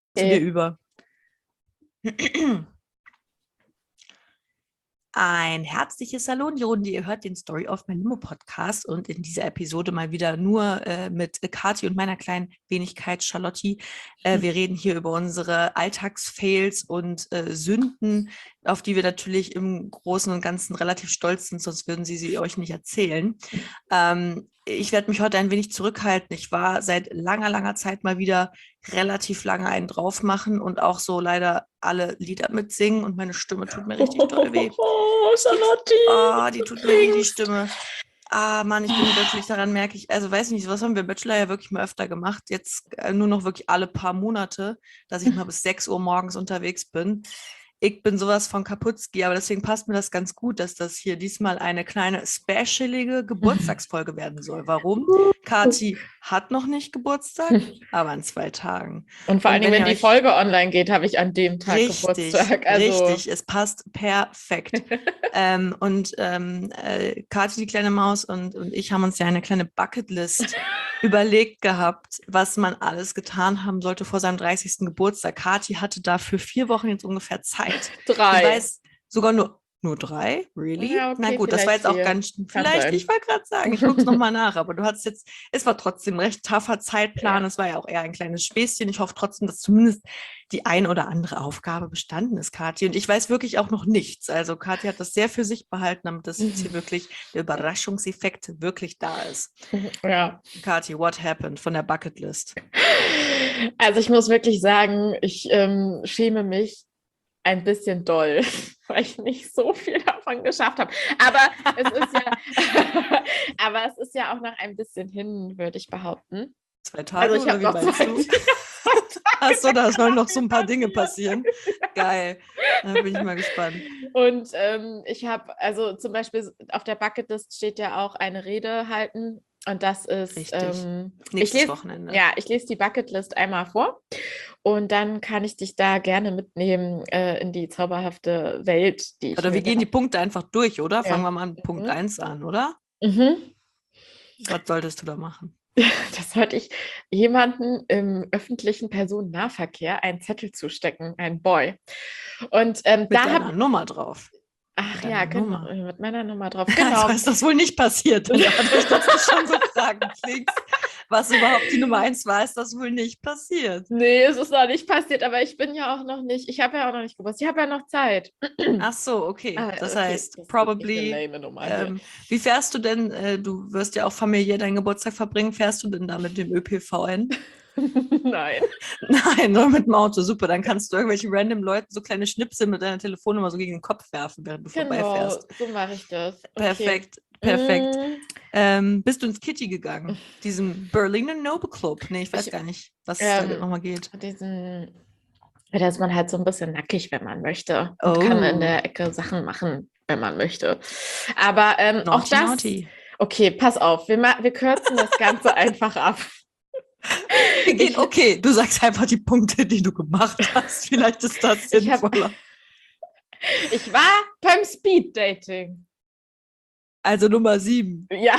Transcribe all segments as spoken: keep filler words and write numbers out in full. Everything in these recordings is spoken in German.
zu dir über. Ein herzliches Hallo in die Runde. Ihr hört den Story of My Limo Podcast und in dieser Episode mal wieder nur äh, mit Kathi und meiner kleinen Wenigkeit Charlotte. Äh, wir reden hier über unsere Alltagsfails und äh, Sünden, auf die wir natürlich im Großen und Ganzen relativ stolz sind, sonst würden sie sie euch nicht erzählen. Ähm, ich werde mich heute ein wenig zurückhalten. Ich war seit langer, langer Zeit mal wieder relativ lange einen drauf machen und auch so leider alle Lieder mitsingen und meine Stimme tut mir richtig doll weh. Oh, Charlotte! Oh, die tut mir weh, die Stimme. Ah, Mann, ich bin wirklich, daran merke ich, also weiß nicht, was haben wir Bachelor ja wirklich mal öfter gemacht, jetzt äh, nur noch wirklich alle paar Monate, dass ich mal bis sechs Uhr morgens unterwegs bin. Ich bin sowas von Kaputski, aber deswegen passt mir das ganz gut, dass das hier diesmal eine kleine specialige Geburtstagsfolge werden soll. Warum? Kathi hat noch nicht Geburtstag, aber in zwei Tagen. Und vor allem, wenn, wenn die Folge online geht, habe ich an dem Tag richtig, Geburtstag. Also richtig, es passt perfekt. ähm, und ähm, äh, Kathi, die kleine Maus, und, und ich haben uns ja eine kleine Bucketlist überlegt gehabt, was man alles getan haben sollte vor seinem dreißigsten Geburtstag. Kathi hatte dafür vier Wochen jetzt ungefähr Zeit. Drei. Ich weiß sogar nur, nur drei? Really? Ja, okay, na gut, das war jetzt vier. auch ganz, vielleicht, sein. Ich wollte gerade sagen, ich gucke es nochmal nach, aber du hattest jetzt, es war trotzdem ein recht taffer Zeitplan, ja. Es war ja auch eher ein kleines Späßchen. Ich hoffe trotzdem, dass zumindest die ein oder andere Aufgabe bestanden ist, Kathi. Und ich weiß wirklich auch noch nichts. Also Kathi hat das sehr für sich behalten, damit das jetzt hier wirklich der Überraschungseffekt wirklich da ist. Ja. Kathi, what happened von der Bucketlist? Also ich muss wirklich sagen, ich ähm, schäme mich ein bisschen doll, weil ich nicht so viel davon geschafft habe. Aber es ist ja, aber es ist ja auch noch ein bisschen hin, würde ich behaupten. Zwei Tage, also ich oder wie meinst zwei, du? Achso, da sollen noch so ein paar Dinge passieren. Geil, da bin ich mal gespannt. Und ähm, ich habe, also zum Beispiel auf der Bucketlist steht ja auch eine Rede halten. Und das ist ähm, nächstes ich lese, Wochenende. Ja, ich lese die Bucketlist einmal vor und dann kann ich dich da gerne mitnehmen äh, in die zauberhafte Welt, die ich Oder wir gehen die Punkte einfach durch, oder? Ja. Fangen wir mal an Punkt mhm. eins an, oder? Mhm. Was solltest du da machen? Das sollte ich jemanden im öffentlichen Personennahverkehr einen Zettel zustecken, ein Boy. Und ähm, mit da deiner hab... Nummer drauf. Ach ja, genau, Nummer. mit meiner Nummer drauf. Genau. Also ist das wohl nicht passiert. Dann hat euch das schon so Fragen klickst, was überhaupt die Nummer eins war, ist das wohl nicht passiert. Nee, es ist noch nicht passiert, aber ich bin ja auch noch nicht, ich habe ja auch noch nicht gewusst, ich habe ja noch Zeit. Ach so, okay. Ah, das okay. heißt, das probably, ähm, wie fährst du denn, äh, du wirst ja auch familiär deinen Geburtstag verbringen, fährst du denn da mit dem Ö P V N? Nein. Nein, nur mit dem Auto, super. Dann kannst du irgendwelchen random Leuten so kleine Schnipsel mit deiner Telefonnummer so gegen den Kopf werfen, während du genau, vorbeifährst. So mache ich das. Okay. Perfekt, perfekt. Mm. Ähm, bist du ins Kitty gegangen? Diesem Berliner Noble Club? Nee, ich weiß ich, gar nicht, was ähm, da nochmal geht. Diesen, da ist man halt so ein bisschen nackig, wenn man möchte. Und oh. kann in der Ecke Sachen machen, wenn man möchte. Aber ähm, naughty, auch das... Naughty. Okay, pass auf, wir, wir kürzen das Ganze einfach ab. Wir gehen, okay, du sagst einfach die Punkte, die du gemacht hast. Vielleicht ist das sinnvoller. Ich, hab, ich war beim Speed-Dating. Also Nummer sieben. Ja.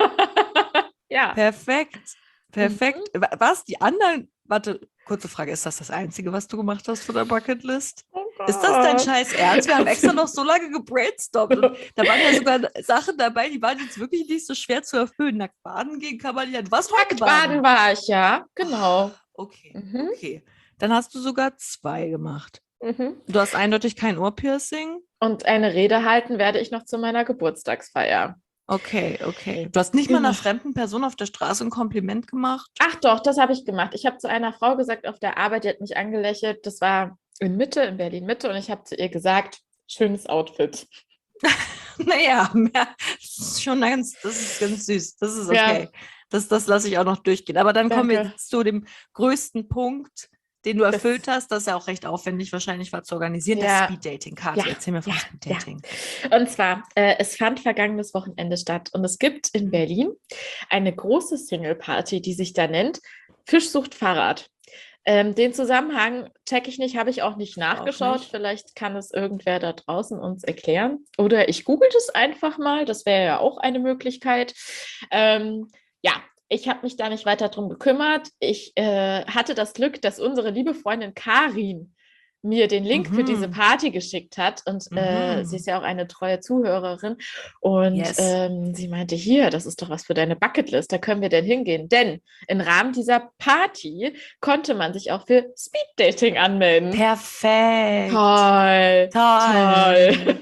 Ja. Perfekt. Perfekt. Mhm. Was? Die anderen? Warte, kurze Frage. Ist das das Einzige, was du gemacht hast von der Bucketlist? Oh ist das dein scheiß Ernst? Wir haben extra noch so lange gebrainstormt. Und da waren ja sogar Sachen dabei, die waren jetzt wirklich nicht so schwer zu erfüllen. Nackt baden gehen kann man ja. Was Nackt baden war ich, ja. Genau. Oh, okay, mhm. okay. Dann hast du sogar zwei gemacht. Mhm. Du hast eindeutig kein Ohrpiercing. Und eine Rede halten werde ich noch zu meiner Geburtstagsfeier. Okay, okay. Du hast nicht genau. mal einer fremden Person auf der Straße ein Kompliment gemacht? Ach doch, das habe ich gemacht. Ich habe zu einer Frau gesagt auf der Arbeit, die hat mich angelächelt. Das war in Mitte, in Berlin-Mitte. Und ich habe zu ihr gesagt, schönes Outfit. Naja, das ist schon ganz, das ist ganz süß. Das ist okay. Ja. Das, das lasse ich auch noch durchgehen. Aber dann Danke. kommen wir jetzt zu dem größten Punkt, den du erfüllt das, hast. Das ist ja auch recht aufwendig wahrscheinlich war zu organisieren. Ja. Das Speed-Dating. Kathi, ja. erzähl mir von ja. Speed-Dating. Ja. Und zwar, äh, es fand vergangenes Wochenende statt und es gibt in Berlin eine große Single-Party, die sich da nennt Fischsucht Fahrrad. Ähm, den Zusammenhang checke ich nicht, habe ich auch nicht nachgeschaut. Auch nicht. Vielleicht kann es irgendwer da draußen uns erklären. Oder ich google es einfach mal, das wäre ja auch eine Möglichkeit. Ähm, ja, ich habe mich da nicht weiter drum gekümmert. Ich äh, hatte das Glück, dass unsere liebe Freundin Karin mir den Link für diese Mhm. Party geschickt hat und äh, sie Mhm. ist ja auch eine treue Zuhörerin und Yes. ähm, sie meinte, hier, das ist doch was für deine Bucketlist, da können wir denn hingehen, denn im Rahmen dieser Party konnte man sich auch für Speeddating anmelden. Perfekt. Toll, Toll. toll.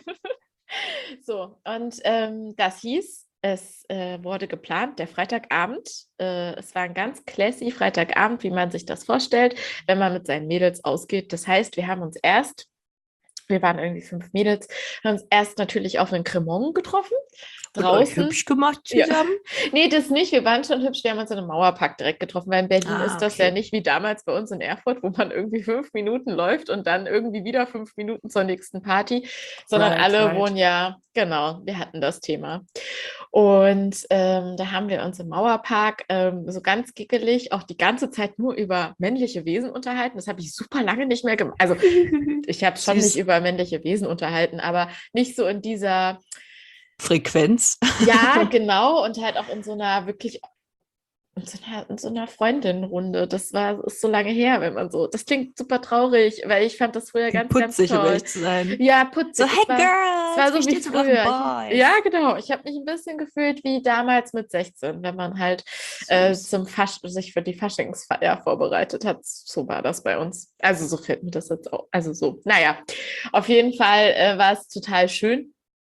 So, und ähm, das hieß, es äh, wurde geplant, der Freitagabend. Äh, es war ein ganz classy Freitagabend, wie man sich das vorstellt, wenn man mit seinen Mädels ausgeht. Das heißt, wir haben uns erst, wir waren irgendwie fünf Mädels, haben uns erst natürlich auf einen Cremant getroffen. Und euch Draußen. hübsch gemacht Ja. zusammen? Nee, das nicht. Wir waren schon hübsch. Wir haben uns in einem Mauerpark direkt getroffen, weil in Berlin Ah, ist das okay. ja nicht wie damals bei uns in Erfurt, wo man irgendwie fünf Minuten läuft und dann irgendwie wieder fünf Minuten zur nächsten Party, sondern Right, alle right. wohnen ja, genau, wir hatten das Thema. Und ähm, da haben wir uns im Mauerpark ähm, so ganz gickelig auch die ganze Zeit nur über männliche Wesen unterhalten. Das habe ich super lange nicht mehr gemacht. Also ich habe schon mich Süß. über männliche Wesen unterhalten, aber nicht so in dieser, Frequenz. ja, genau, und halt auch in so einer wirklich, in so einer, in so einer Freundinnenrunde. Das war, ist so lange her, wenn man so, das klingt super traurig, weil ich fand das früher Klingt ganz, ganz putzig, um toll. ehrlich zu sein. Ja, So, putzig. hey Es war, es war Girls, wie so wie steht's um euren früher. Ich, Boys? ja, genau. Ich habe mich ein bisschen gefühlt wie damals mit sechzehn, wenn man halt äh, Süß. zum Fasch sich für die Faschingsfeier vorbereitet hat. So war das bei uns. Also so fällt mir das jetzt auch. Also so, naja, auf jeden Fall äh, war es total schön.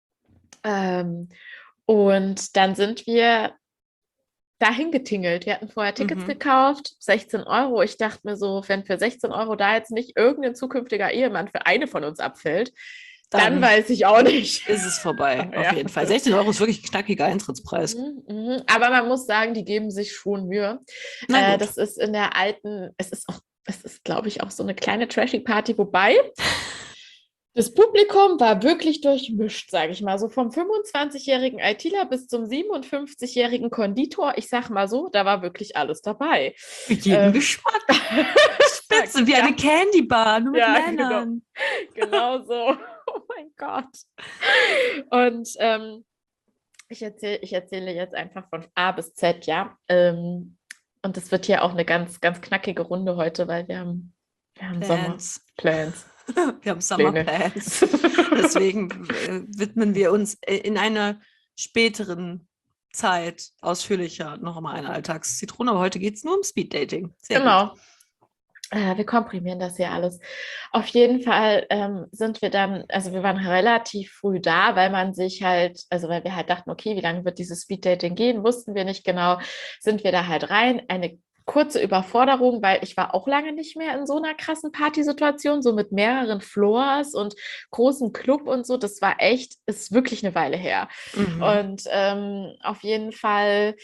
Ähm, und dann sind wir dahin getingelt. Wir hatten vorher Tickets Mhm. gekauft, sechzehn Euro. Ich dachte mir so, wenn für sechzehn Euro da jetzt nicht irgendein zukünftiger Ehemann für eine von uns abfällt, dann, Dann weiß ich auch nicht. ist es vorbei, auf Ja. jeden Fall. sechzehn Euro ist wirklich ein knackiger Eintrittspreis. Mhm, mhm. Aber man muss sagen, die geben sich schon Mühe. Na Äh, gut. das ist in der alten, es ist auch, es ist, glaube ich, auch so eine kleine Trashy-Party, wobei das Publikum war wirklich durchmischt, sage ich mal. So vom fünfundzwanzigjährigen ITler bis zum siebenundfünfzigjährigen Konditor. Ich sag mal so, da war wirklich alles dabei. Für jeden Ähm, Geschmack. Spitze, wie ja, eine Candybar, nur mit ja, Männern. genau so. Oh mein Gott. Und ähm, ich erzähle ich erzähle jetzt einfach von A bis Z, ja. Ähm, und das wird hier auch eine ganz, ganz knackige Runde heute, weil wir haben, wir haben Plans. Sommerplans. Wir haben Summer Pläne. Plans. Deswegen äh, widmen wir uns äh, in einer späteren Zeit ausführlicher noch mal einer Alltagszitrone. Aber heute geht es nur um Speeddating. Sehr gut. Genau. Äh, wir komprimieren das hier alles. Auf jeden Fall ähm, sind wir dann, also wir waren relativ früh da, weil man sich halt, also weil wir halt dachten, okay, wie lange wird dieses Speeddating gehen, wussten wir nicht genau, sind wir da halt rein. Eine kurze Überforderung, weil ich war auch lange nicht mehr in so einer krassen Partysituation, so mit mehreren Floors und großem Club und so. Das war echt, ist wirklich eine Weile her. Mhm. Und ähm, auf jeden Fall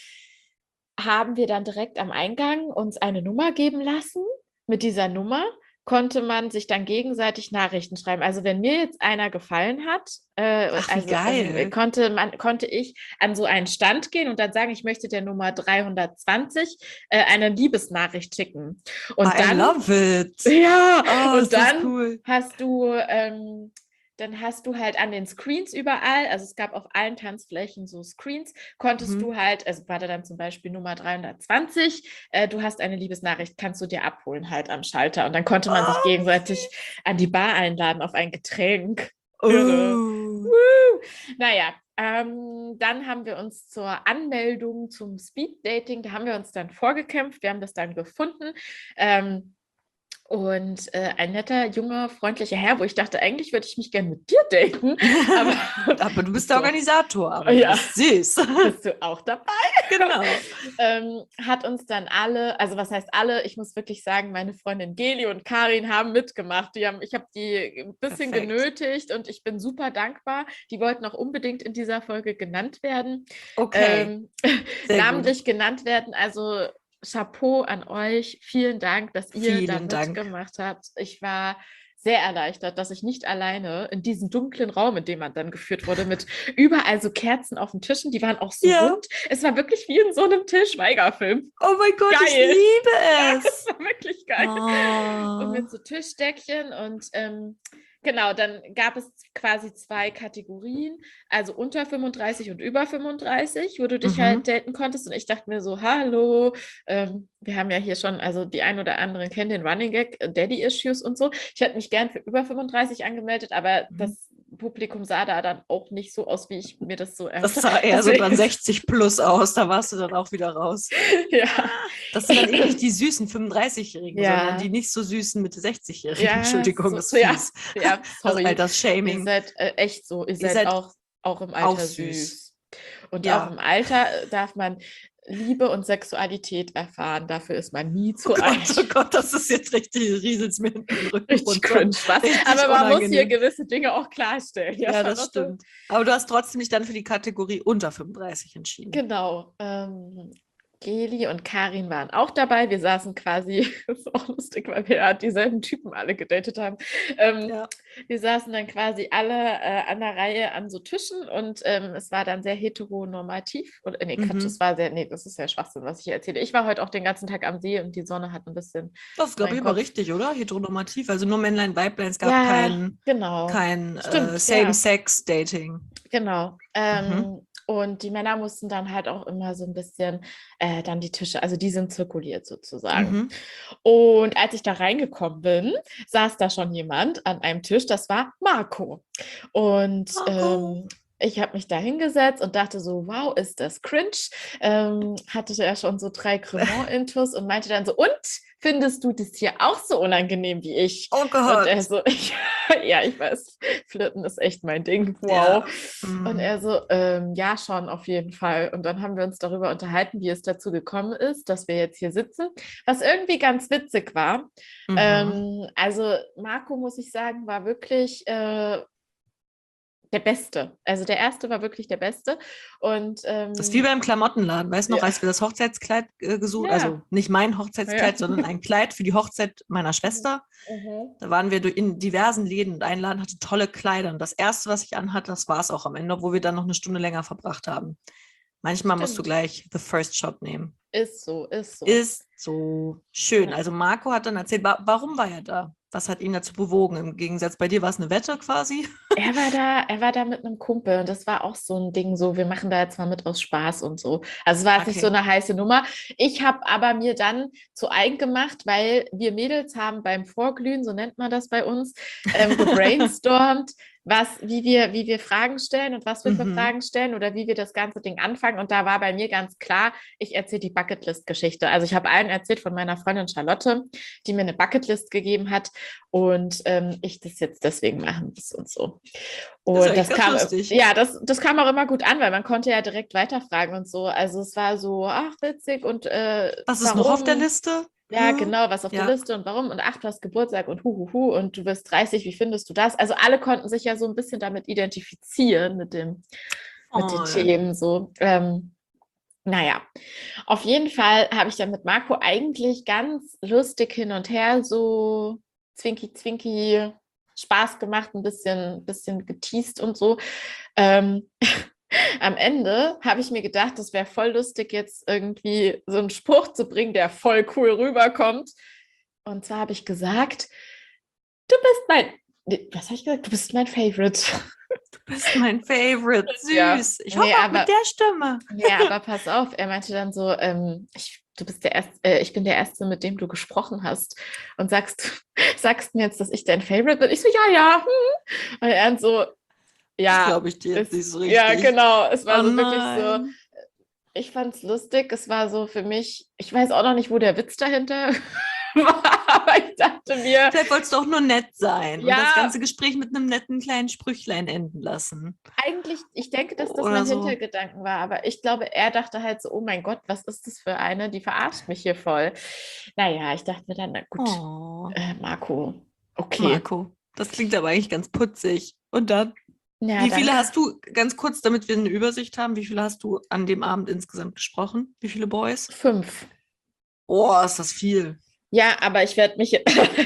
haben wir dann direkt am Eingang uns eine Nummer geben lassen. Mit dieser Nummer konnte man sich dann gegenseitig Nachrichten schreiben. Also wenn mir jetzt einer gefallen hat, äh, Ach, wie also geil. ähm, konnte man, konnte ich an so einen Stand gehen und dann sagen, ich möchte der Nummer dreihundertzwanzig äh, eine Liebesnachricht schicken. Und I dann, love it. ja, Oh, und ist das dann cool. hast du ähm, dann hast du halt an den Screens überall, also es gab auf allen Tanzflächen so Screens, konntest Mhm. du halt, also war da dann zum Beispiel Nummer dreihundertzwanzig, äh, du hast eine Liebesnachricht, kannst du dir abholen halt am Schalter. Und dann konnte man sich Oh, gegenseitig an die Bar einladen auf ein Getränk. Irre. oh. Woo! Naja, ähm, dann haben wir uns zur Anmeldung zum Speeddating, da haben wir uns dann vorgekämpft, wir haben das dann gefunden. Ähm, Und äh, ein netter, junger, freundlicher Herr, wo ich dachte, eigentlich würde ich mich gerne mit dir daten. Aber, Aber du bist bist der du- Organisator, aber Ja. du bist süß. Bist du auch dabei? Genau. Ähm, hat uns dann alle, also was heißt alle? Ich muss wirklich sagen, meine Freundin Geli und Karin haben mitgemacht. Die haben, ich habe die ein bisschen Perfekt. genötigt und ich bin super dankbar. Die wollten auch unbedingt in dieser Folge genannt werden. Okay. Ähm, Sehr namentlich genannt werden. Also Chapeau an euch. Vielen Dank, dass ihr Vielen da Dank. mitgemacht habt. Ich war sehr erleichtert, dass ich nicht alleine in diesem dunklen Raum, in dem man dann geführt wurde, mit überall so Kerzen auf den Tischen, die waren auch so Ja. rund. Es war wirklich wie in so einem Till Schweiger-Film. Oh mein Gott, ich Geil. liebe Ja, es. das war wirklich geil. Oh. Und mit so Tischdeckchen und ähm, Genau, dann gab es quasi zwei Kategorien, also unter fünfunddreißig und über fünfunddreißig, wo du dich Mhm. halt daten konntest. Und ich dachte mir so, hallo, ähm, wir haben ja hier schon, also die ein oder anderen kennen den Running Gag, äh, Daddy Issues und so. Ich hätte mich gern für über fünfunddreißig angemeldet, aber Mhm. das Publikum sah da dann auch nicht so aus, wie ich mir das so Das erhofft sah habe. eher so dann Deswegen, sechzig plus aus, da warst du dann auch wieder raus. ja. Das sind dann eben nicht die süßen fünfunddreißigjährigen, sondern die Ja, nicht so süßen Mitte sechzigjährigen. ja, Entschuldigung, so, das so, ist ja, fies. ja, Das sorry. Ihr Altersshaming. seid äh, echt so, ihr Ihr seid seid auch, auch im auch Alter süß. süß. Und auch Ja. im Alter äh, darf man Liebe und Sexualität erfahren. Dafür ist man nie Oh zu Gott, alt. oh Gott, das ist jetzt richtig, rieselt mir hinten den Rücken Richtig runter. cringe, was? Richtig Aber man muss hier unangenehm. gewisse Dinge auch klarstellen. Ja, Ja, das Charlotte? stimmt. Aber du hast trotzdem dich dann für die Kategorie unter fünfunddreißig entschieden. Genau. Ähm, Geli und Karin waren auch dabei. Wir saßen quasi, das ist auch lustig, weil wir ja dieselben Typen alle gedatet haben. Ähm, Ja. wir saßen dann quasi alle äh, an der Reihe an so Tischen und ähm, es war dann sehr heteronormativ. Und, äh, nee, Quatsch, es Mhm. war sehr, nee, das ist ja Schwachsinn, was ich hier erzähle. Ich war heute auch den ganzen Tag am See und die Sonne hat ein bisschen Das ist, glaube meinen ich, aber Kopf. richtig, oder? Heteronormativ. Also nur Männlein, Weiblein. Es gab Ja, kein, genau. kein äh, Stimmt, ja. Same-Sex-Dating. Genau. Mhm. Ähm, und die Männer mussten dann halt auch immer so ein bisschen äh, dann die Tische, also die sind zirkuliert sozusagen. Mhm. Und als ich da reingekommen bin, saß da schon jemand an einem Tisch, das war Marco. Und Marco. ähm, ich habe mich da hingesetzt und dachte so, wow, ist das cringe? Ähm, hatte ja schon so drei Cremant-Intus und meinte dann so, und findest du das hier auch so unangenehm wie ich? Oh Und er Gott. so, ich, ja, ich weiß, Flirten ist echt mein Ding, wow. Ja. Und Mhm. er so, ähm, ja, schon, auf jeden Fall. Und dann haben wir uns darüber unterhalten, wie es dazu gekommen ist, dass wir jetzt hier sitzen, was irgendwie ganz witzig war. Mhm. Ähm, also Marco, muss ich sagen, war wirklich äh, der Beste. Also der erste war wirklich der Beste. Und Das ist wie ähm, beim Klamottenladen. Weißt du noch, ja, als wir das Hochzeitskleid äh, gesucht, ja, also nicht mein ja. Hochzeitskleid, sondern ein Kleid für die Hochzeit meiner Schwester. Mhm. Da waren wir in diversen Läden und ein Laden hatte tolle Kleider. Und das erste, was ich anhatte, das war es auch am Ende, obwohl wir dann noch eine Stunde länger verbracht haben. Manchmal musst du Stimmt. gleich the first shot nehmen. Ist so, ist so. Ist so schön. Ja. Also Marco hat dann erzählt, wa warum war er da? Was hat ihn dazu bewogen? Im Gegensatz bei dir war es eine Wette quasi. Er war da, er war da mit einem Kumpel und das war auch so ein Ding, so wir machen da jetzt mal mit aus Spaß und so. Also es war jetzt nicht so Okay. eine heiße Nummer. Ich habe aber mir dann zu eigen gemacht, weil wir Mädels haben beim Vorglühen, so nennt man das bei uns, ähm, gebrainstormt, was, wie wir, wie wir Fragen stellen und was wir für Mhm. Fragen stellen oder wie wir das ganze Ding anfangen. Und da war bei mir ganz klar, ich erzähle die Bucketlist-Geschichte. Also ich habe allen erzählt von meiner Freundin Charlotte, die mir eine Bucketlist gegeben hat und ähm, ich das jetzt deswegen machen muss und so. Das ist Und eigentlich das ganz kam, lustig. ja, das, das kam auch immer gut an, weil man konnte ja direkt weiterfragen und so. Also es war so, ach, witzig und äh, Was ist noch auf der warum? Liste? Ja, Hm? genau, was auf der Ja. Liste und warum und ach, du hast Geburtstag und huhuhu und du wirst dreißig, wie findest du das? Also alle konnten sich ja so ein bisschen damit identifizieren, mit dem, mit den Oh. Themen so. Ähm, naja, auf jeden Fall habe ich dann mit Marco eigentlich ganz lustig hin und her so zwinki, zwinki Spaß gemacht, ein bisschen, bisschen geteased und so. Ähm, am Ende habe ich mir gedacht, das wäre voll lustig, jetzt irgendwie so einen Spruch zu bringen, der voll cool rüberkommt. Und zwar habe ich gesagt, du bist mein, nee, was habe ich gesagt? Du bist mein Favorite. Du bist mein Favorite. Ja, Süß. Ich hoffe nee, auch mit aber, der Stimme. nee, aber pass auf, er meinte dann so, ähm, ich, du bist der erste, äh, ich bin der Erste, mit dem du gesprochen hast und sagst, sagst mir jetzt, dass ich dein Favorite bin. Ich so, ja, ja. Hm. Und er dann so, Das ja, glaube ich dir jetzt ist, nicht so ja, richtig. genau. Es war Oh so wirklich so, nein. ich fand es lustig. Es war so für mich, ich weiß auch noch nicht, wo der Witz dahinter war, aber ich dachte mir, Vielleicht wolltest du auch nur nett sein und das ja, ganze Gespräch mit einem netten kleinen Sprüchlein enden lassen. eigentlich, ich denke, dass das Oder mein so. Hintergedanken war, aber ich glaube, er dachte halt so, oh mein Gott, was ist das für eine, die verarscht mich hier voll. Naja, ich dachte mir dann, na gut, Oh, äh, Marco, okay. Marco. Das klingt aber eigentlich ganz putzig. Und dann, Ja, wie viele danke. hast du, ganz kurz, damit wir eine Übersicht haben, wie viele hast du an dem Abend insgesamt gesprochen? Wie viele Boys? Fünf. Oh, ist das viel. Ja, aber ich werde mich.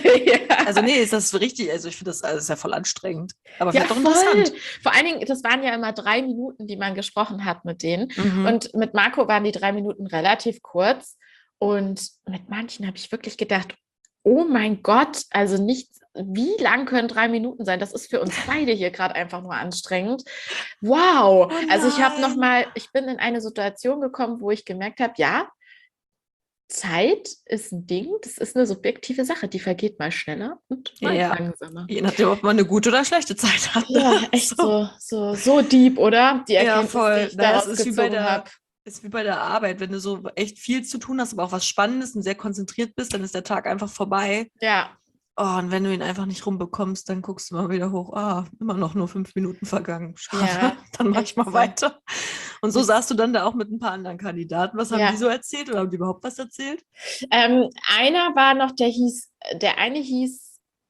Also ja. nee, ist das richtig? Also ich finde das, also ist ja voll anstrengend. Aber Ja, vielleicht auch voll. interessant. Vor allen Dingen, das waren ja immer drei Minuten, die man gesprochen hat mit denen. Mhm. Und mit Marco waren die drei Minuten relativ kurz. Und mit manchen habe ich wirklich gedacht, oh mein Gott, also nicht, wie lang können drei Minuten sein? Das ist für uns beide hier gerade einfach nur anstrengend. Wow. Oh Also ich habe noch nein. mal, ich bin in eine Situation gekommen, wo ich gemerkt habe, ja, Zeit ist ein Ding, das ist eine subjektive Sache, die vergeht mal schneller und mal Ja, langsamer. je nachdem, ob man eine gute oder schlechte Zeit hat. Ja, echt so, so, so deep, oder? Die Ja, Erkenntnis, die voll. ich Naja, es daraus ist wie bei gezogen habe. der, ist wie bei der Arbeit. Wenn du so echt viel zu tun hast, aber auch was Spannendes und sehr konzentriert bist, dann ist der Tag einfach vorbei. Ja, Oh, und wenn du ihn einfach nicht rumbekommst, dann guckst du mal wieder hoch. Ah, immer noch nur fünf Minuten vergangen. Schade. ja, Dann mach ich echt mal so. weiter. Und so Mit, saßt du dann da auch mit ein paar anderen Kandidaten. Was haben die ja. so erzählt oder haben die überhaupt was erzählt? Ähm, einer war noch, der hieß, der eine hieß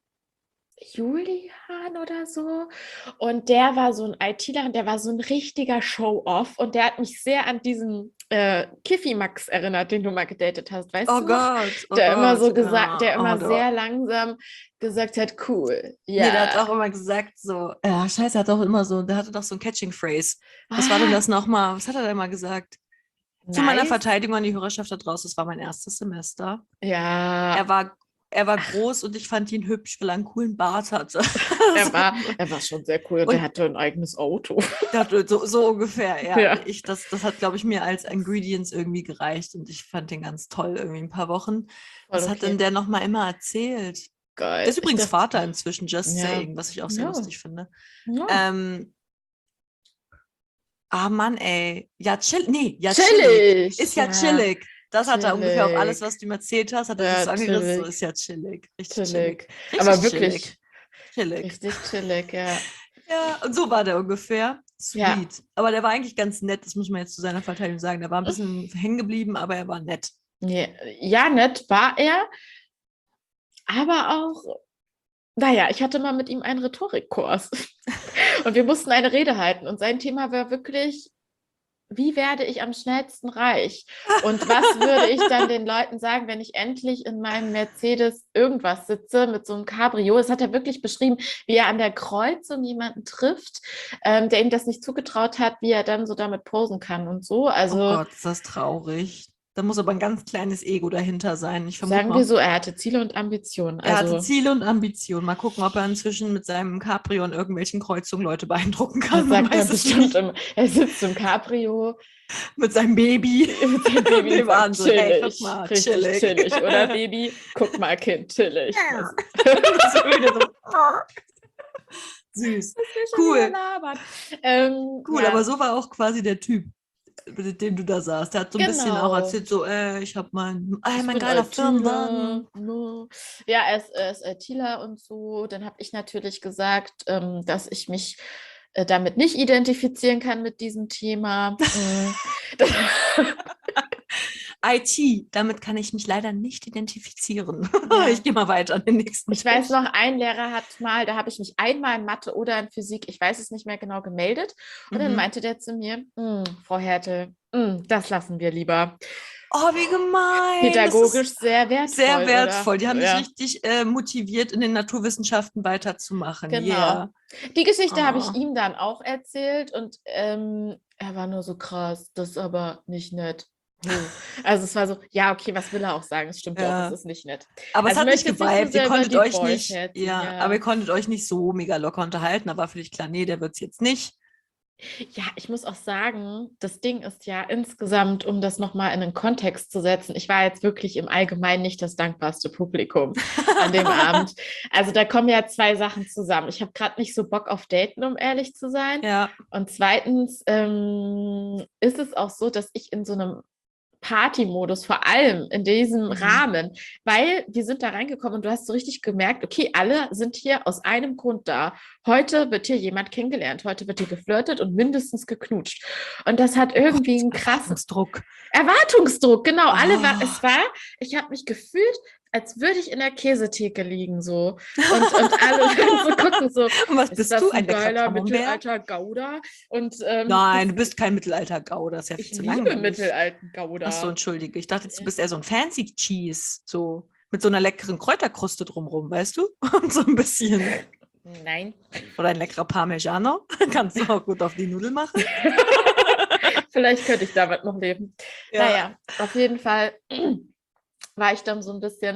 Julian oder so. Und der war so ein ITler und der war so ein richtiger Show-Off. Und der hat mich sehr an diesen äh, Kiffi-Max erinnert, den du mal gedatet hast, weißt Oh du noch? Gott, oh Der immer Gott. so gesagt, der Ja, oh, immer der war, sehr langsam gesagt hat, cool, nee, der hat ja. auch immer gesagt so, ja, scheiße, er hat auch immer so, der hatte doch so ein Catching Phrase. Was war denn Ah, das nochmal? Was hat er denn mal gesagt? Zu meiner nice. Verteidigung an die Hörerschaft da draußen, es war mein erstes Semester. Ja, Er war, er war ach, groß und ich fand ihn hübsch, weil er einen coolen Bart hatte. er war, er war schon sehr cool und der Und hatte ein eigenes Auto. das, so, so ungefähr, ja. Ja, Ich, das, das hat, glaube ich, mir als Ingredients irgendwie gereicht und ich fand den ganz toll, irgendwie ein paar Wochen. voll Was hat denn okay. der nochmal immer erzählt? Der Geil. ist Ich übrigens dachte, Vater inzwischen, just ja, saying, was ich auch sehr ja, lustig finde. ja. Ähm, ah Mann, ey. Ja, chill. Nee, ja, chillig. Chillig, Ist ja ja, chillig. Das hat er ungefähr auf alles, chillig. was du ihm erzählt hast, hat er sich Ja, so angerissen, so chillig, ist ja chillig. Richtig chillig. chillig. Richtig Aber chillig. wirklich Chillig. richtig chillig, ja. Ja, und so war der ungefähr. Ja. Sweet. Aber der war eigentlich ganz nett, das muss man jetzt zu seiner Verteidigung sagen. Der war ein bisschen hängen geblieben, aber er war nett. Ja, ja, nett war er, aber auch, naja, ich hatte mal mit ihm einen Rhetorikkurs und wir mussten eine Rede halten und sein Thema war wirklich, wie werde ich am schnellsten reich? Und was würde ich dann den Leuten sagen, wenn ich endlich in meinem Mercedes irgendwas sitze mit so einem Cabrio? Das hat er wirklich beschrieben, wie er an der Kreuzung jemanden trifft, ähm, der ihm das nicht zugetraut hat, wie er dann so damit posen kann und so. Oh Also Gott, ist das traurig. Da muss aber ein ganz kleines Ego dahinter sein. Ich vermute sagen wir mal, so, er hatte Ziele und Ambitionen. er hatte Also Ziele und Ambitionen. Mal gucken, ob er inzwischen mit seinem Cabrio in irgendwelchen Kreuzungen Leute beeindrucken das kann. Man sagt er weiß es bestimmt nicht. im, er sitzt im Cabrio Mit seinem Baby. mit seinem Und Baby die und sagt, waren so, hey, guck chillig, mal, richtig chillig. chillig, oder Baby? Guck mal, Kind, chillig. Was, So wieder so. Süß. was wir schon wieder Cool. labern. Ähm, Cool, aber ja, so war auch quasi der Typ, mit dem du da saßt. Der hat so ein bisschen auch genau. erzählt, so, äh, ich hab mein, äh, Ich mein bin geiler ITler. Firmenwagen. ne. Ja, er ist, er ist ITler und so. Dann habe ich natürlich gesagt, ähm, dass ich mich äh, damit nicht identifizieren kann mit diesem Thema. Mm. I T, damit kann ich mich leider nicht identifizieren. Ja. Ich gehe mal weiter an den nächsten. Ich weiß noch, ein Lehrer hat mal, da habe ich mich einmal in Mathe oder in Physik, ich weiß es nicht mehr genau, gemeldet. Und dann Mhm. meinte der zu mir, "Mm, Frau Härte, mm, das lassen wir lieber. Oh, wie gemein. Pädagogisch Das ist sehr wertvoll, sehr wertvoll. oder? Die haben dich Ja, richtig äh, motiviert, in den Naturwissenschaften weiterzumachen. genau. Yeah. Die Geschichte habe Oh. ich ihm dann auch erzählt und ähm, er war nur so krass, das ist aber nicht nett. Huh. Also es war so, ja, okay, was will er auch sagen? Es stimmt ja auch, es Ja. ist nicht nett. Aber es Also hat ich nicht möchte jetzt nicht so geweibt. Ihr sehr über konntet die euch Boys nicht, herziehen, ja, ja. aber ihr konntet euch nicht so mega locker unterhalten. Da war für dich klar, nee, der wird es jetzt nicht. Ja, ich muss auch sagen, das Ding ist ja insgesamt, um das nochmal in einen Kontext zu setzen, ich war jetzt wirklich im Allgemeinen nicht das dankbarste Publikum an dem Abend. Also da kommen ja zwei Sachen zusammen. Ich habe gerade nicht so Bock auf Daten, um ehrlich zu sein. Ja. Und zweitens ähm, ist es auch so, dass ich in so einem Party-Modus, vor allem in diesem Mhm. Rahmen, weil wir sind da reingekommen und du hast so richtig gemerkt, okay, alle sind hier aus einem Grund da. Heute wird hier jemand kennengelernt, heute wird hier geflirtet und mindestens geknutscht. Und das hat irgendwie einen krassen Erwartungsdruck. Erwartungsdruck, genau. Alle war, Oh. es war, ich habe mich gefühlt, als würde ich in der Käsetheke liegen so und, und alle so gucken so, Und was ist bist das du? ein Ein leckerer geiler Camembert? Mittelalter Gouda? Und ähm, Nein, das, du bist kein Mittelalter-Gouda, das ist ja ich viel zu liebe langweilig. mittelalten Ach so, Gouda. entschuldige. Ich dachte, jetzt, du bist eher so ein Fancy Cheese, so mit so einer leckeren Kräuterkruste drumrum, weißt du? Und so ein bisschen. Nein. Oder ein leckerer Parmigiano. Kannst du auch gut auf die Nudeln machen. Vielleicht könnte ich damit noch leben. Ja. Naja, auf jeden Fall war ich dann so ein bisschen,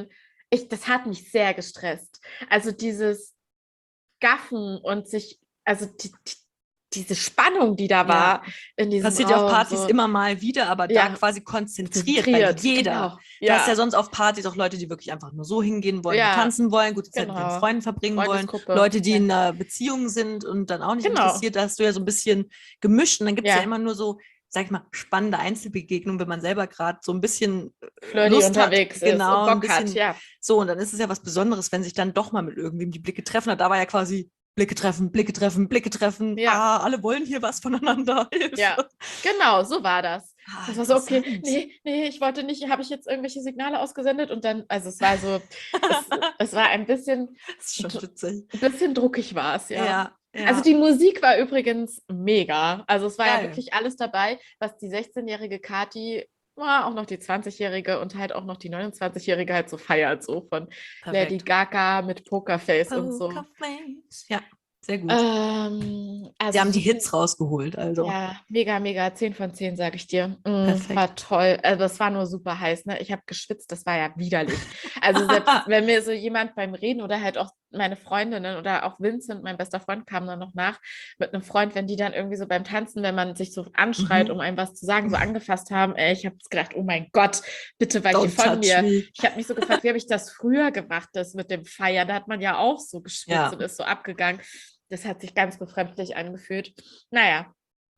ich, das hat mich sehr gestresst. Also dieses Gaffen und sich, also die, die, diese Spannung, die da Ja. war in diesem Passiert ja auf Raum. Partys So. immer mal wieder, aber da Ja. quasi konzentriert, weil Zentriert, jeder, genau. du hast ja Ja, sonst auf Partys auch Leute, die wirklich einfach nur so hingehen wollen, die ja, tanzen wollen, gute Zeit mit ihren genau. Freunden verbringen wollen, Freundesgruppe. Leute, die Ja. in einer Beziehung sind und dann auch nicht Genau. interessiert, da hast du ja so ein bisschen gemischt und dann gibt es ja Ja. immer nur so, sag ich mal, spannende Einzelbegegnungen, wenn man selber gerade so ein bisschen äh, Flirty Lust unterwegs hat, ist genau, und ein Bock hat, bisschen ja. so und dann ist es ja was Besonderes, wenn sich dann doch mal mit irgendwem die Blicke treffen hat. Da war ja quasi Blicke treffen, Blicke treffen, Blicke treffen. Ja. Ah, alle wollen hier was voneinander. Hilfe. Ja, genau, so war das. Ah, Das war so, okay, interessant. nee, nee, ich wollte nicht, habe ich jetzt irgendwelche Signale ausgesendet? Und dann, also es war so, es, es war ein bisschen, Das ist schon witzig. ein bisschen druckig war es, ja. Ja, ja. Also die Musik war übrigens mega. Also es war ja Geil. wirklich alles dabei, was die sechzehnjährige Kathi, ja, auch noch die zwanzigjährige und halt auch noch die neunundzwanzigjährige halt so feiert, so von Lady Perfekt. Gaga mit Pokerface und so. Pokerface. Ja, sehr gut. Ähm, also Sie haben die so viel- Hits rausgeholt, also. Ja, mega, mega. zehn von zehn, sage ich dir. Mm, Perfekt. war toll. Also es war nur super heiß, ne? Ich habe geschwitzt, das war ja widerlich. Also selbst wenn mir so jemand beim Reden oder halt auch meine Freundinnen oder auch Vincent, mein bester Freund, kam dann noch nach mit einem Freund, wenn die dann irgendwie so beim Tanzen, wenn man sich so anschreit, Mhm. um einem was zu sagen, so angefasst haben, ey, ich habe gedacht, oh mein Gott, bitte weiche Don't von touch mir. me. Ich habe mich so gefragt, wie habe ich das früher gemacht, das mit dem Feiern? Da hat man ja auch so geschwitzt Ja. und ist so abgegangen. Das hat sich ganz befremdlich angefühlt. Naja,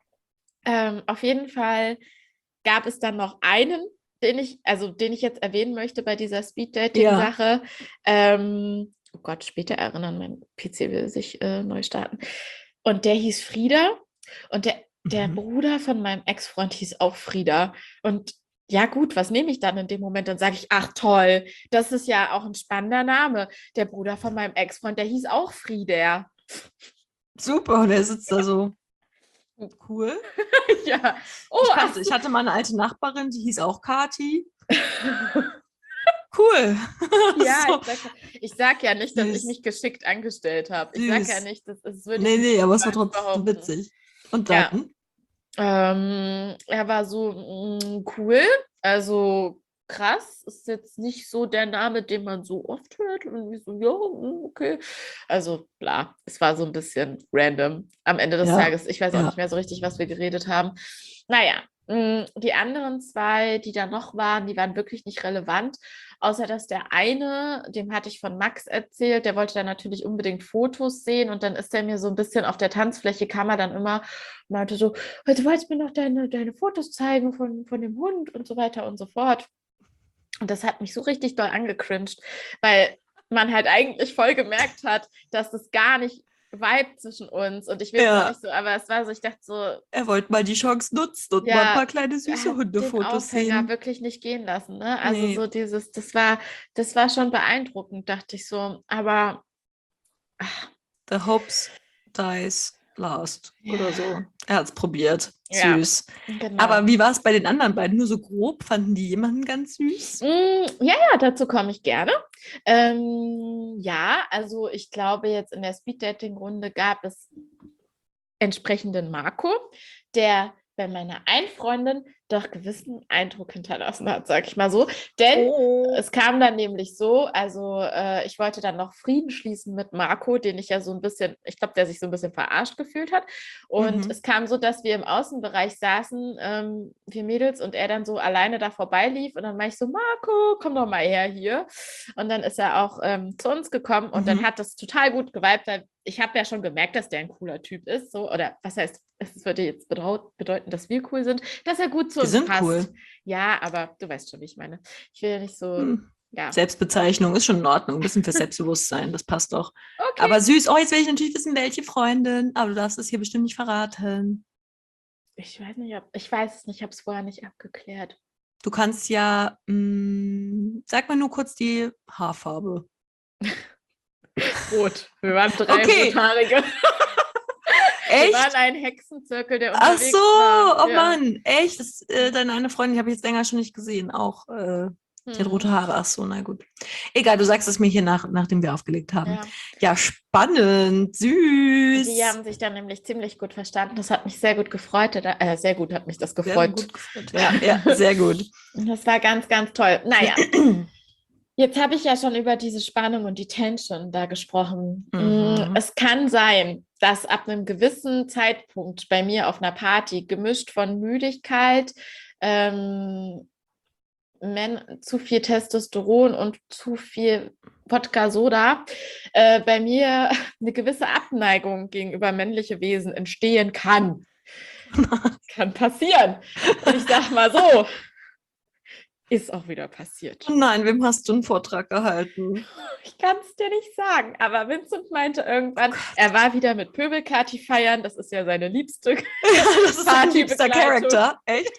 ähm, auf jeden Fall gab es dann noch einen, den ich, also den ich jetzt erwähnen möchte bei dieser Speed-Dating-Sache. Ähm, oh Gott, später erinnern, mein P C will sich äh, neu starten. Und der hieß Frieda und der, der Mhm. Bruder von meinem Ex-Freund hieß auch Frieda. Und ja gut, was nehme ich dann in dem Moment? Dann sage ich, ach toll, das ist ja auch ein spannender Name. Der Bruder von meinem Ex-Freund, der hieß auch Frieder. Super, und er sitzt da so. Cool. Ja. Oh, Ich, ach kannte, ich hatte mal eine alte Nachbarin, die hieß auch Kati. Cool. Ja, So. ich, sag, ich sag ja nicht, dass ich Süß. mich geschickt angestellt habe. Ich sag ja Süß. nicht, das, das würde Nee, ich nee, aber es war niemals trotzdem behaupten. witzig. Und Ja. dann? Ähm, er war so mm, cool, also krass, ist jetzt nicht so der Name, den man so oft hört. Und ich so, ja, mm, okay. Also bla, es war so ein bisschen random am Ende des Ja, Tages. Ich weiß auch ja. nicht mehr so richtig, was wir geredet haben. Naja, mm, die anderen zwei, die da noch waren, die waren wirklich nicht relevant. Außer dass der eine, dem hatte ich von Max erzählt, der wollte dann natürlich unbedingt Fotos sehen und dann ist der mir so ein bisschen auf der Tanzfläche, kam er dann immer und meinte so, du wolltest mir noch deine, deine Fotos zeigen von, von dem Hund und so weiter und so fort. Und das hat mich so richtig doll angecringed, weil man halt eigentlich voll gemerkt hat, dass das gar nicht vibe zwischen uns und ich will Ja. es nicht so, aber es war so, ich dachte so, Er wollte mal die Chance nutzen und Ja, mal ein paar kleine er süße hat den Hundefotos Aufhänger sehen. wirklich nicht gehen lassen, ne? Also Nee. so dieses, das war, das war schon beeindruckend, dachte ich so. Aber ach, The hopes dies last oder Ja. so. Er hat es probiert. Ja. Süß. genau. Aber wie war es bei den anderen beiden? Nur so grob? Fanden die jemanden ganz süß? Mm, ja, ja, dazu komme ich gerne. Ähm, ja, also ich glaube, jetzt in der Speed-Dating-Runde gab es entsprechenden Marco, der bei meiner einen Freundin doch gewissen Eindruck hinterlassen hat, sag ich mal so. Denn Oh. es kam dann nämlich so, also äh, ich wollte dann noch Frieden schließen mit Marco, den ich ja so ein bisschen, ich glaube, der sich so ein bisschen verarscht gefühlt hat. Und Mhm. es kam so, dass wir im Außenbereich saßen, ähm, wir Mädels, und er dann so alleine da vorbeilief. Und dann meinte ich so, Marco, komm doch mal her hier. Und dann ist er auch ähm, zu uns gekommen und Mhm. dann hat das total gut geweibt, weil ich habe ja schon gemerkt, dass der ein cooler Typ ist. So, oder was heißt, es würde jetzt bedeut- bedeuten, dass wir cool sind, dass er gut zu Wir uns sind passt. cool. Ja, aber du weißt schon, wie ich meine. Ich will ja nicht so, Hm. ja. Selbstbezeichnung ist schon in Ordnung. Ein bisschen für Selbstbewusstsein, das passt doch. Okay. Aber süß. Oh, jetzt will ich natürlich wissen, welche Freundin. Aber du darfst es hier bestimmt nicht verraten. Ich weiß nicht, ob, ich weiß es nicht, ich habe es vorher nicht abgeklärt. Du kannst ja, mh, sag mal nur kurz die Haarfarbe. Rot. Wir waren drei Okay. Rothaarige. Wir Echt? waren ein Hexenzirkel, der Ach unterwegs so, war. oh Ja. Mann, echt? Das, äh, deine eine Freundin, die habe ich jetzt länger schon nicht gesehen, auch. Äh, die hat Hm. rote Haare, ach so, na gut. Egal, du sagst es mir hier nach, nachdem wir aufgelegt haben. Ja. Ja, spannend, süß. Die haben sich dann nämlich ziemlich gut verstanden. Das hat mich sehr gut gefreut. Da- Äh, sehr gut hat mich das Sehr gefreut. gut gefreut. Ja, ja, sehr gut. Das war ganz, ganz toll. Naja. Jetzt habe ich ja schon über diese Spannung und die Tension da gesprochen. Mhm. Es kann sein, dass ab einem gewissen Zeitpunkt bei mir auf einer Party, gemischt von Müdigkeit, ähm, Men zu viel Testosteron und zu viel Wodka-Soda, äh, bei mir eine gewisse Abneigung gegenüber männliche Wesen entstehen kann. Kann passieren. Und ich sag mal so, ist auch wieder passiert. Oh nein, wem hast du einen Vortrag gehalten? Ich kann es dir nicht sagen, aber Vincent meinte irgendwann, er war wieder mit Pöbelkati feiern, das ist ja seine liebste Ja, das ist sein liebster Partybegleitung. Charakter. Echt?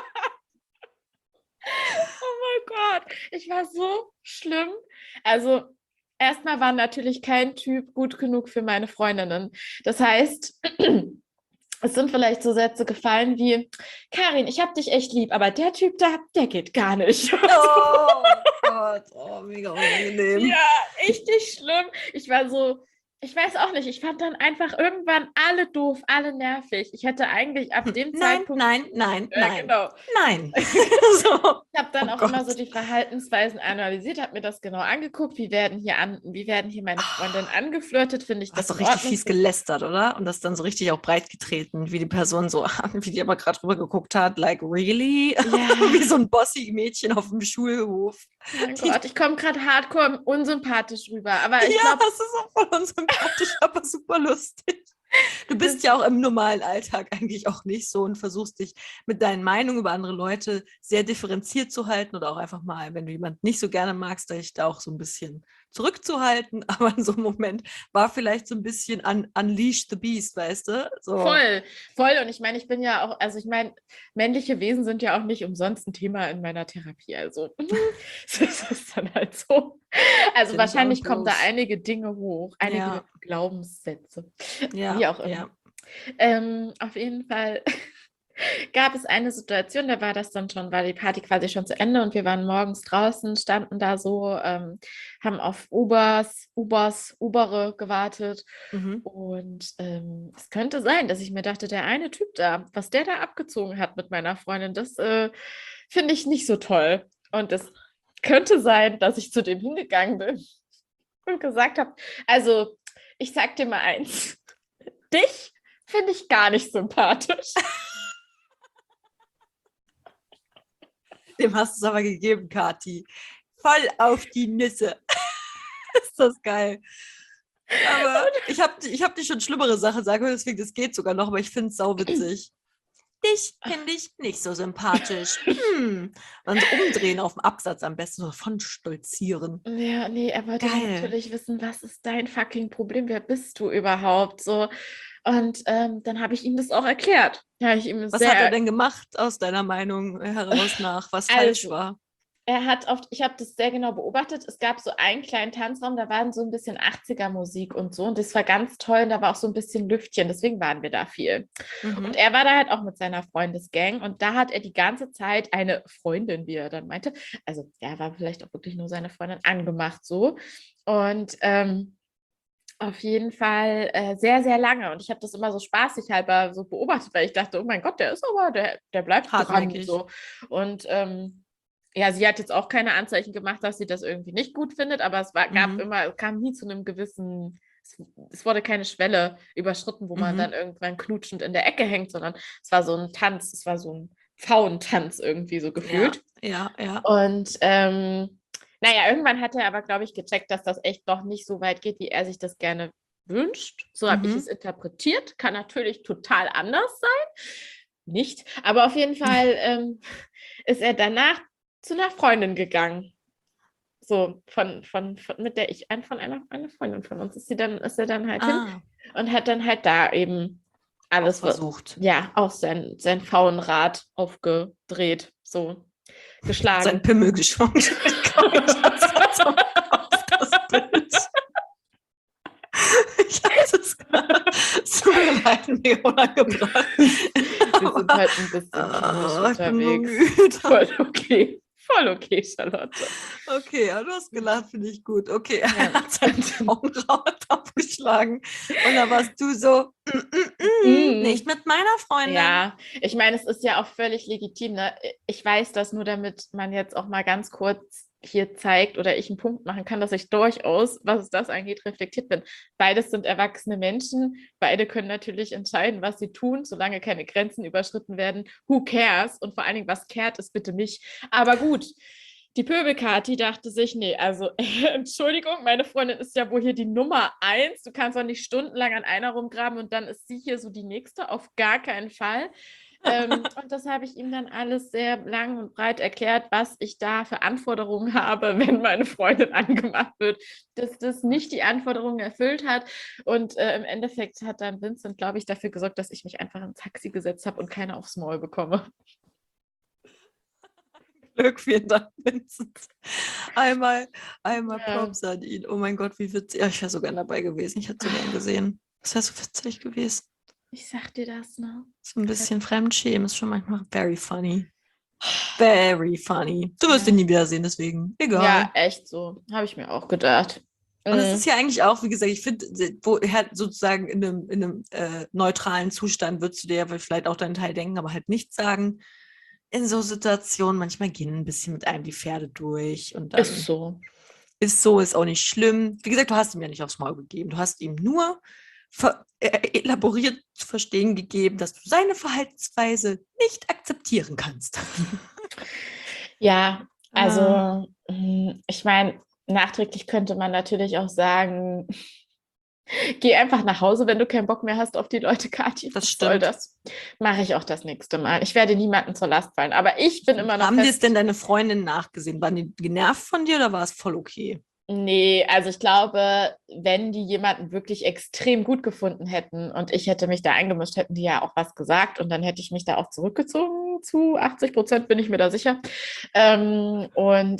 Oh mein Gott, ich war so schlimm. Also erstmal war natürlich kein Typ gut genug für meine Freundinnen. Das heißt, es sind vielleicht so Sätze gefallen wie, Karin, ich hab dich echt lieb, aber der Typ da, der geht gar nicht. Oh Gott, oh, mega unangenehm. Ja, richtig schlimm. Ich war so, ich weiß auch nicht, ich fand dann einfach irgendwann alle doof, alle nervig. Ich hätte eigentlich ab dem Nein, Zeitpunkt... nein, nein, Ja, nein, genau. nein. So. Ich habe dann Oh auch Gott. immer so die Verhaltensweisen analysiert, habe mir das genau angeguckt, wie werden hier an, wie werden hier meine Freundinnen angeflirtet, finde ich Du hast das doch in richtig Ordnung. fies gelästert, oder? Und das dann so richtig auch breit getreten, wie die Person so, wie die aber gerade rüber geguckt hat, like, really? Ja. Wie so ein bossy Mädchen auf dem Schulhof. Mein Gott, ich komme gerade hardcore unsympathisch rüber, aber ich Ja, glaube, das ist auch voll unsympathisch, aber super lustig. Du bist ja auch im normalen Alltag eigentlich auch nicht so und versuchst dich mit deinen Meinungen über andere Leute sehr differenziert zu halten oder auch einfach mal, wenn du jemanden nicht so gerne magst, dich da auch so ein bisschen zurückzuhalten. Aber in so einem Moment war vielleicht so ein bisschen un Unleash the Beast, weißt du? So. voll, voll. Und ich meine, ich bin ja auch, also ich meine, männliche Wesen sind ja auch nicht umsonst ein Thema in meiner Therapie. Also das ist dann halt so. Also Sind wahrscheinlich da kommen da bloß. einige Dinge hoch, einige Ja. Glaubenssätze, Ja, wie auch immer. ja. Ähm, auf jeden Fall gab es eine Situation, da war das dann schon, war die Party quasi schon zu Ende und wir waren morgens draußen, standen da so, ähm, haben auf Ubers, Ubers, Ubere gewartet. Mhm. Und ähm, es könnte sein, dass ich mir dachte, der eine Typ da, was der da abgezogen hat mit meiner Freundin, das äh, finde ich nicht so toll. Und es könnte sein, dass ich zu dem hingegangen bin und gesagt habe, also ich sag dir mal eins, dich finde ich gar nicht sympathisch. Dem hast du es aber gegeben, Kathi. Voll auf die Nüsse. Ist das geil. Aber ich habe ich hab dir schon schlimmere Sachen sagen können, deswegen, das geht sogar noch, aber ich finde es sauwitzig. Dich finde ich nicht so sympathisch. Hm. Und so umdrehen auf dem Absatz am besten, so von stolzieren. Ja, nee, er wollte dann Geil. natürlich wissen, was ist dein fucking Problem? Wer bist du überhaupt? So. Und ähm, dann habe ich ihm das auch erklärt. Ja, ich ihm Was sehr, hat er denn gemacht aus deiner Meinung heraus nach, was falsch also, war? er hat oft, ich habe das sehr genau beobachtet. Es gab so einen kleinen Tanzraum, da waren so ein bisschen achtziger-Musik und so. Und das war ganz toll. Und da war auch so ein bisschen Lüftchen. Deswegen waren wir da viel. Mhm. Und er war da halt auch mit seiner Freundesgang. Und da hat er die ganze Zeit eine Freundin, wie er dann meinte. Also, er war vielleicht auch wirklich nur seine Freundin angemacht so. Und ähm, auf jeden Fall äh, sehr, sehr lange. Und ich habe das immer so spaßig halber so beobachtet, weil ich dachte, oh mein Gott, der ist aber, der, der bleibt dran. Hartnäckig. So. Und ähm, ja, sie hat jetzt auch keine Anzeichen gemacht, dass sie das irgendwie nicht gut findet, aber es war, gab Mhm. immer, es kam nie zu einem gewissen, es, es wurde keine Schwelle überschritten, wo man Mhm. dann irgendwann knutschend in der Ecke hängt, sondern es war so ein Tanz, es war so ein Pfauentanz irgendwie so gefühlt. Ja, ja, ja. Und ähm, naja, irgendwann hat er aber, glaube ich, gecheckt, dass das echt doch nicht so weit geht, wie er sich das gerne wünscht. So habe ich Mhm. es interpretiert. Kann natürlich total anders sein. Nicht. Aber auf jeden Fall ähm, ist er danach zu einer Freundin gegangen. So, von, von, von mit der ich, ein, von einer, einer Freundin von uns ist sie dann, ist er dann halt hin Ah, und hat dann halt da eben auch alles, was, versucht. ja, auch sein, sein Pfauenrad aufgedreht, so geschlagen. Sein Pimmel geschwungen. Ich komme jetzt so auf das Bild. Ich hatte es gerade. Es tut mir leid, mega unangebracht. Wir sind halt ein bisschen Ah, ich bin nur unterwegs. müde. Voll okay. Voll okay, Charlotte. Okay, ja, du hast gelacht, finde ich gut. Okay, Ja. er hat seinen Frauenrad aufgeschlagen. Und dann warst du so, mm, mm, mm, Mm. nicht mit meiner Freundin. Ja, ich meine, es ist ja auch völlig legitim. Ne? Ich weiß das nur, damit man jetzt auch mal ganz kurz hier zeigt oder ich einen Punkt machen kann, dass ich durchaus, was es das angeht, reflektiert bin. Beides sind erwachsene Menschen. Beide können natürlich entscheiden, was sie tun, solange keine Grenzen überschritten werden. Who cares? Und vor allen Dingen, was kehrt es bitte mich? Aber gut, die Pöbelkati dachte sich, nee, also Entschuldigung, meine Freundin ist ja wohl hier die Nummer eins. Du kannst doch nicht stundenlang an einer rumgraben und dann ist sie hier so die nächste. Auf gar keinen Fall. ähm, und das habe ich ihm dann alles sehr lang und breit erklärt, was ich da für Anforderungen habe, wenn meine Freundin angemacht wird, dass das nicht die Anforderungen erfüllt hat. Und äh, im Endeffekt hat dann Vincent, glaube ich, dafür gesorgt, dass ich mich einfach ins Taxi gesetzt habe und keine aufs Maul bekomme. Glück, vielen Dank, Vincent. Einmal, einmal Ja. Props an ihn. Oh mein Gott, wie witzig. Ja, ich wäre so gern dabei gewesen. Ich hätte so gern gesehen. Das wäre so witzig gewesen. Ich sag dir das, ne? So ein bisschen Fremdschämen ist schon manchmal very funny. Very funny. Du wirst Ja. ihn nie wiedersehen, deswegen egal. Ja, echt so. Habe ich mir auch gedacht. Und es Mhm. ist ja eigentlich auch, wie gesagt, ich finde, woher sozusagen in einem, in einem äh, neutralen Zustand würdest du dir ja vielleicht auch deinen Teil denken, aber halt nichts sagen. In so Situationen, manchmal gehen ein bisschen mit einem die Pferde durch und dann Ist so. ist so, ist auch nicht schlimm. Wie gesagt, du hast ihm ja nicht aufs Maul gegeben. Du hast ihm nur ver äh, elaboriert zu verstehen gegeben, dass du seine Verhaltensweise nicht akzeptieren kannst. Ja, Ah. also mm, ich meine, nachträglich könnte man natürlich auch sagen, geh einfach nach Hause, wenn du keinen Bock mehr hast auf die Leute, Kathi. Das Was soll stimmt. das? Mache ich auch das nächste Mal. Ich werde niemandem zur Last fallen. Aber ich bin immer noch Haben dir es fest. denn deine Freundinnen nachgesehen? Waren die genervt von dir oder war es voll okay? Nee, also ich glaube, wenn die jemanden wirklich extrem gut gefunden hätten und ich hätte mich da eingemischt, hätten die ja auch was gesagt und dann hätte ich mich da auch zurückgezogen. Zu achtzig Prozent bin ich mir da sicher. Ähm, und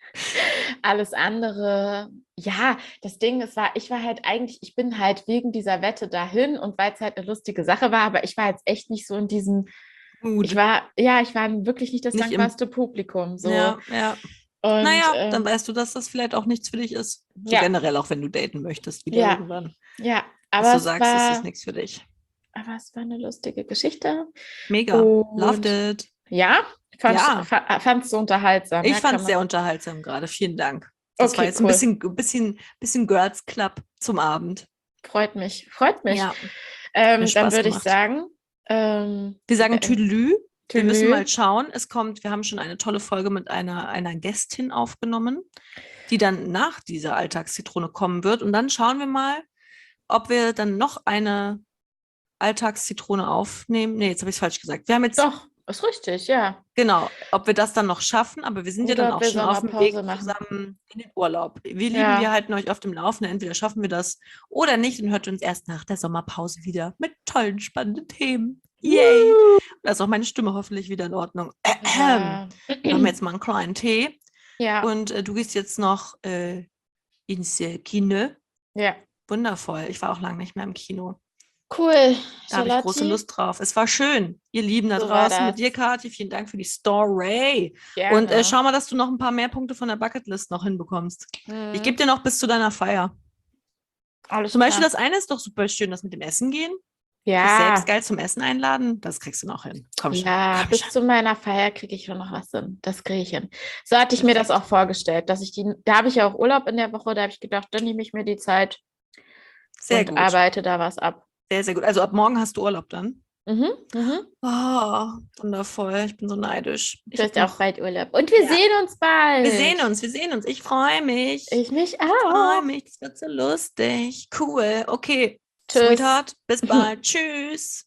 alles andere, ja, das Ding, es war, ich war halt eigentlich, ich bin halt wegen dieser Wette dahin und weil es halt eine lustige Sache war, aber ich war jetzt echt nicht so in diesem, Gut. ich war, ja, ich war wirklich nicht das Nicht im- dankbarste Publikum. So. Ja, ja. Und, Naja, ähm, dann weißt du, dass das vielleicht auch nichts für dich ist. So Ja. generell, auch wenn du daten möchtest, wieder Ja. irgendwann. ja, Dass aber du es sagst, war, das ist nichts für dich. aber es war eine lustige Geschichte. Mega. Und- Loved it. Ja, fand's, Ja. fa fand's so unterhaltsam. Ich ja, fand kann es man- sehr unterhaltsam gerade. Vielen Dank. Das Okay, war jetzt cool. ein bisschen, ein bisschen, bisschen Girls Club zum Abend. Freut mich, freut mich. Ja. ähm, mir dann Spaß würde ich gemacht. sagen, ähm, Wir sagen äh, Tüdelü. Wir müssen Tülü. mal schauen. Es kommt, wir haben schon eine tolle Folge mit einer, einer Gästin aufgenommen, die dann nach dieser Alltagszitrone kommen wird. Und dann schauen wir mal, ob wir dann noch eine Alltagszitrone aufnehmen. Nee, jetzt habe ich es falsch gesagt. Wir haben jetzt, Doch, ist richtig, ja. genau, ob wir das dann noch schaffen, aber wir sind ja Oder dann ob auch wir schon auf dem Weg Sommerpause machen. zusammen in den Urlaub. Wir lieben, Ja. wir halten euch auf dem Laufenden. Entweder schaffen wir das oder nicht und hört uns erst nach der Sommerpause wieder mit tollen, spannenden Themen. Yay! Da ist auch meine Stimme hoffentlich wieder in Ordnung. Ja. Wir haben jetzt mal einen kleinen Tee Ja. und äh, du gehst jetzt noch äh, ins äh, Kino. ja. Wundervoll. Ich war auch lange nicht mehr im Kino. Cool. Da habe ich große Charlotte, Lust drauf. Es war schön, ihr Lieben da So war draußen mit das. dir, Kathi. Vielen Dank für die Story. Gerne. Und äh, schau mal, dass du noch ein paar mehr Punkte von der Bucketlist noch hinbekommst. Mhm. Ich gebe dir noch bis zu deiner Feier. Alles Zum Beispiel klar. das eine ist doch super schön, das mit dem Essen gehen. Dich Ja, selbst geil zum Essen einladen. Das kriegst du noch hin. Komm schon. ja, komm bis schon. zu meiner Feier kriege ich schon noch was hin. Das kriege ich hin. So hatte ich mir das Perfekt. auch vorgestellt, dass ich die, da habe ich ja auch Urlaub in der Woche, da habe ich gedacht, dann nehme ich mir die Zeit Sehr und gut. arbeite da was ab. Sehr, sehr gut. Also ab morgen hast du Urlaub dann. Mhm, mhm. Oh, wundervoll. Ich bin so neidisch. Ich Du hast hab auch bald Urlaub. Und wir Ja. sehen uns bald. Wir sehen uns, wir sehen uns. Ich freue mich. Ich mich Ich freue auch. mich. Das wird so lustig. Cool. Okay. Tschüss. Sweetheart, bis bald. Tschüss.